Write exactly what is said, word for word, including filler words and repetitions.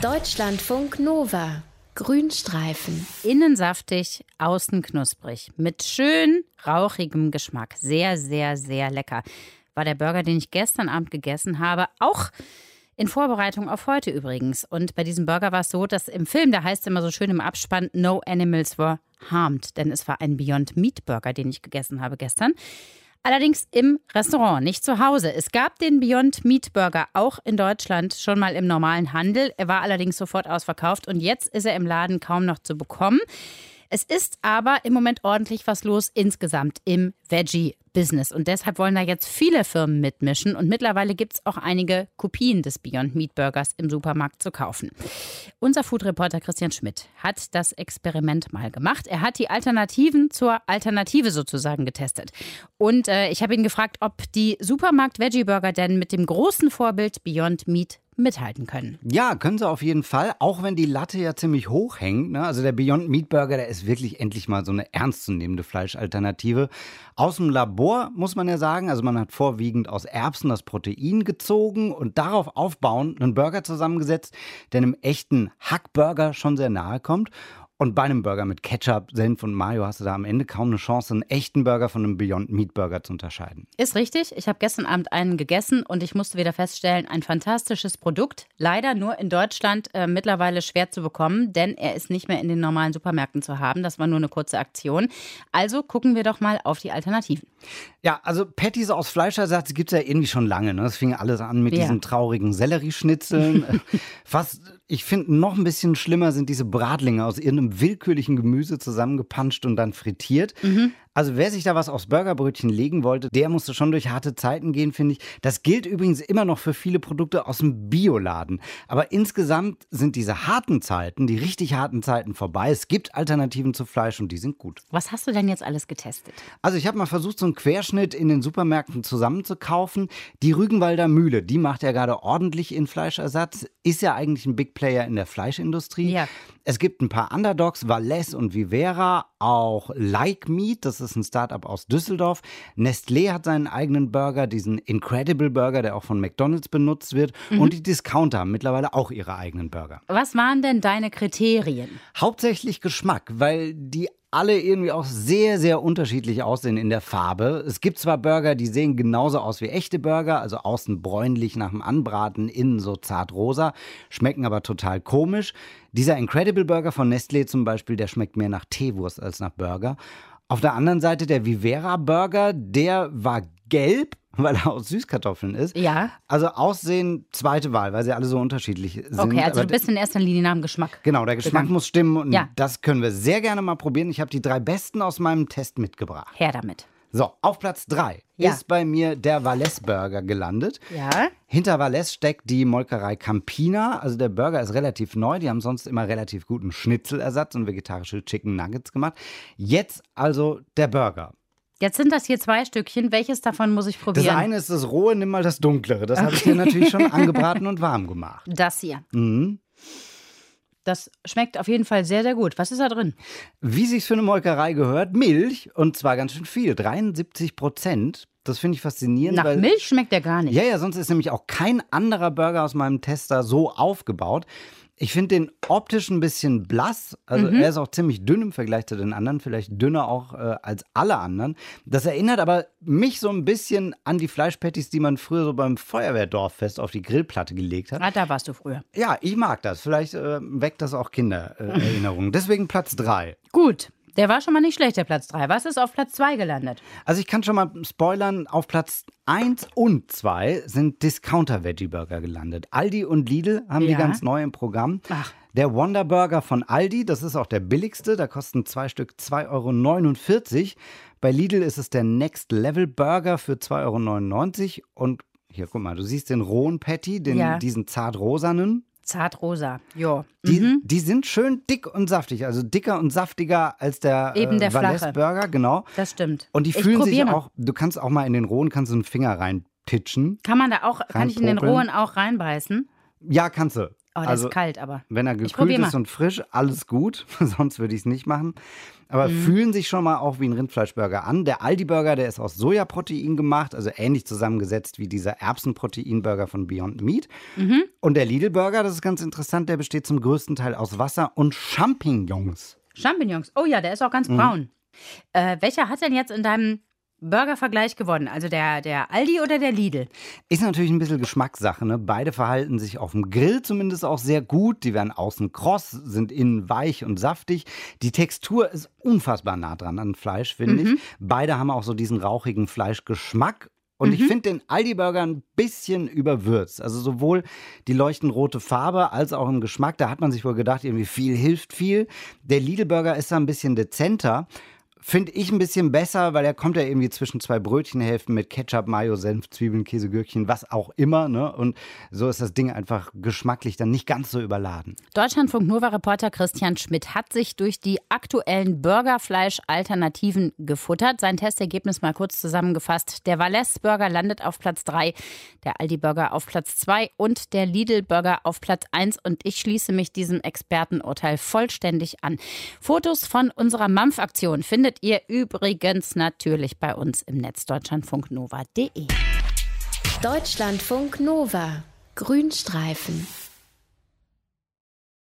Deutschlandfunk Nova. Grünstreifen. Innen saftig, außen knusprig. Mit schön rauchigem Geschmack. Sehr, sehr, sehr lecker. War der Burger, den ich gestern Abend gegessen habe, auch in Vorbereitung auf heute übrigens. Und bei diesem Burger war es so, dass im Film, da heißt es immer so schön im Abspann, no animals were harmed. Denn es war ein Beyond Meat Burger, den ich gegessen habe gestern. Allerdings im Restaurant, nicht zu Hause. Es gab den Beyond Meat Burger auch in Deutschland schon mal im normalen Handel. Er war allerdings sofort ausverkauft und jetzt ist er im Laden kaum noch zu bekommen. Es ist aber im Moment ordentlich was los insgesamt im Veggie-Business. Und deshalb wollen da jetzt viele Firmen mitmischen. Und mittlerweile gibt es auch einige Kopien des Beyond Meat Burgers im Supermarkt zu kaufen. Unser Food-Reporter Christian Schmidt hat das Experiment mal gemacht. Er hat die Alternativen zur Alternative sozusagen getestet. Und äh, ich habe ihn gefragt, ob die Supermarkt-Veggie-Burger denn mit dem großen Vorbild Beyond Meat mithalten können. Ja, können sie auf jeden Fall, auch wenn die Latte ja ziemlich hoch hängt. Ne? Also der Beyond Meat Burger, der ist wirklich endlich mal so eine ernstzunehmende Fleischalternative. Aus dem Labor, muss man ja sagen, also man hat vorwiegend aus Erbsen das Protein gezogen und darauf aufbauend einen Burger zusammengesetzt, der einem echten Hackburger schon sehr nahe kommt. Und bei einem Burger mit Ketchup, Senf und Mayo hast du da am Ende kaum eine Chance, einen echten Burger von einem Beyond Meat Burger zu unterscheiden. Ist richtig. Ich habe gestern Abend einen gegessen und ich musste wieder feststellen, ein fantastisches Produkt. Leider nur in Deutschland äh, mittlerweile schwer zu bekommen, denn er ist nicht mehr in den normalen Supermärkten zu haben. Das war nur eine kurze Aktion. Also gucken wir doch mal auf die Alternativen. Ja, also Patties aus Fleischersatz gibt es ja irgendwie schon lange. Ne? Das fing alles an mit Ja. diesen traurigen Sellerieschnitzeln. Was ich finde noch ein bisschen schlimmer sind diese Bratlinge aus irgendeinem willkürlichen Gemüse zusammengepanscht und dann frittiert. Mhm. Also wer sich da was aufs Burgerbrötchen legen wollte, der musste schon durch harte Zeiten gehen, finde ich. Das gilt übrigens immer noch für viele Produkte aus dem Bioladen. Aber insgesamt sind diese harten Zeiten, die richtig harten Zeiten vorbei. Es gibt Alternativen zu Fleisch und die sind gut. Was hast du denn jetzt alles getestet? Also ich habe mal versucht, so einen Querschnitt in den Supermärkten zusammenzukaufen. Die Rügenwalder Mühle, die macht ja gerade ordentlich in Fleischersatz. Ist ja eigentlich ein Big Player in der Fleischindustrie. Ja. Es gibt ein paar Underdogs, Valles und Vivera, auch Like Meat, das ist ein Startup aus Düsseldorf. Nestlé hat seinen eigenen Burger, diesen Incredible Burger, der auch von McDonald's benutzt wird. Mhm. Und die Discounter haben mittlerweile auch ihre eigenen Burger. Was waren denn deine Kriterien? Hauptsächlich Geschmack, weil die alle irgendwie auch sehr, sehr unterschiedlich aussehen in der Farbe. Es gibt zwar Burger, die sehen genauso aus wie echte Burger, also außen bräunlich nach dem Anbraten, innen so zart rosa, schmecken aber total komisch. Dieser Incredible Burger von Nestlé zum Beispiel, der schmeckt mehr nach Teewurst als nach Burger. Auf der anderen Seite der Vivera Burger, der war gelb, weil er aus Süßkartoffeln ist. Ja. Also Aussehen zweite Wahl, weil sie alle so unterschiedlich sind. Okay, also Aber du bist in erster Linie nach dem Geschmack. Genau, der Geschmack gegangen. muss stimmen und Ja. das können wir sehr gerne mal probieren. Ich habe die drei besten aus meinem Test mitgebracht. Her damit. So, auf Platz drei Ja. ist bei mir der Valles Burger gelandet. Ja. Hinter Valles steckt die Molkerei Campina. Also der Burger ist relativ neu. Die haben sonst immer relativ guten Schnitzelersatz und vegetarische Chicken Nuggets gemacht. Jetzt also der Burger. Jetzt sind das hier zwei Stückchen. Welches davon muss ich probieren? Das eine ist das rohe, nimm mal das dunklere. Das habe ich dir natürlich schon angebraten und warm gemacht. Das hier. Mhm. Das schmeckt auf jeden Fall sehr, sehr gut. Was ist da drin? Wie sich's für eine Molkerei gehört, Milch und zwar ganz schön viel, dreiundsiebzig Prozent. Das finde ich faszinierend. Nach weil, Milch schmeckt der gar nicht. Ja, ja, sonst ist nämlich auch kein anderer Burger aus meinem Tester so aufgebaut. Ich finde den optisch ein bisschen blass. Also Mhm. er ist auch ziemlich dünn im Vergleich zu den anderen, vielleicht dünner auch äh, als alle anderen. Das erinnert aber mich so ein bisschen an die Fleischpatties, die man früher so beim Feuerwehrdorffest auf die Grillplatte gelegt hat. Ah, da warst du früher. Ja, ich mag das. Vielleicht äh, weckt das auch Kindererinnerungen. Deswegen Platz drei. Gut. Der war schon mal nicht schlecht, der Platz drei. Was ist auf Platz zwei gelandet? Also ich kann schon mal spoilern, auf Platz eins und zwei sind Discounter-Veggie-Burger gelandet. Aldi und Lidl haben die Ja. ganz neu im Programm. Ach. Der Wonder Burger von Aldi, das ist auch der billigste, da kosten zwei Stück zwei Euro neunundvierzig. Bei Lidl ist es der Next Level Burger für zwei Euro neunundneunzig. Und hier, guck mal, du siehst den rohen Patty, den, Ja. diesen zart-rosanen. Zartrosa. Jo. Die, Mhm. die sind schön dick und saftig, also dicker und saftiger als der, Eben der äh, Valles flache. Burger, genau. Das stimmt. Und die Ich fühlen sich probier mal. auch, du kannst auch mal in den rohen, kannst du einen Finger reinpitchen. Kann man da auch, kann ich in den Reinpopeln. rohen auch reinbeißen? Ja, kannst du. Oh, der Also, ist kalt, aber. Wenn er Ich probier gekühlt ist mal. und frisch, alles gut. Sonst würde ich es nicht machen. Aber Mhm. fühlen sich schon mal auch wie ein Rindfleischburger an. Der Aldi-Burger, der ist aus Sojaprotein gemacht, also ähnlich zusammengesetzt wie dieser Erbsenprotein-Burger von Beyond Meat. Mhm. Und der Lidl-Burger, das ist ganz interessant, der besteht zum größten Teil aus Wasser und Champignons. Champignons. Oh ja, der ist auch ganz Mhm. braun. Äh, welcher hat denn jetzt in deinem Burgervergleich gewonnen? Also der, der Aldi oder der Lidl? Ist natürlich ein bisschen Geschmackssache, ne? Beide verhalten sich auf dem Grill zumindest auch sehr gut. Die werden außen kross, sind innen weich und saftig. Die Textur ist unfassbar nah dran an Fleisch, finde Mhm. ich. Beide haben auch so diesen rauchigen Fleischgeschmack. Und Mhm. ich finde den Aldi-Burger ein bisschen überwürzt. Also sowohl die leuchtend rote Farbe als auch im Geschmack. Da hat man sich wohl gedacht, irgendwie viel hilft viel. Der Lidl-Burger ist da ein bisschen dezenter. Finde ich ein bisschen besser, weil er kommt ja irgendwie zwischen zwei Brötchenhälften mit Ketchup, Mayo, Senf, Zwiebeln, Käse, Gürkchen, was auch immer. Ne? Und so ist das Ding einfach geschmacklich dann nicht ganz so überladen. Deutschlandfunk-Nova-Reporter Christian Schmidt hat sich durch die aktuellen Burgerfleisch-Alternativen gefuttert. Sein Testergebnis mal kurz zusammengefasst. Der Valles-Burger landet auf Platz drei, der Aldi-Burger auf Platz zwei und der Lidl-Burger auf Platz eins. Und ich schließe mich diesem Expertenurteil vollständig an. Fotos von unserer Mampf-Aktion findet ihr übrigens natürlich bei uns im Netz deutschlandfunk nova punkt de. Deutschlandfunk Nova. Grünstreifen.